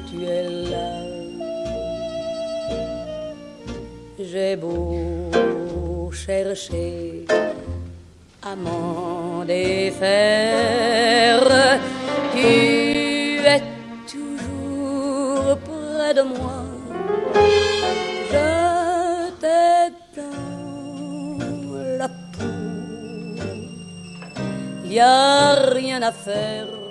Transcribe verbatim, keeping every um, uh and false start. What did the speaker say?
tu es là. J'ai beau chercher à m'en défaire, tu es toujours près de moi. Je t'ai dans la peau, y a rien à faire.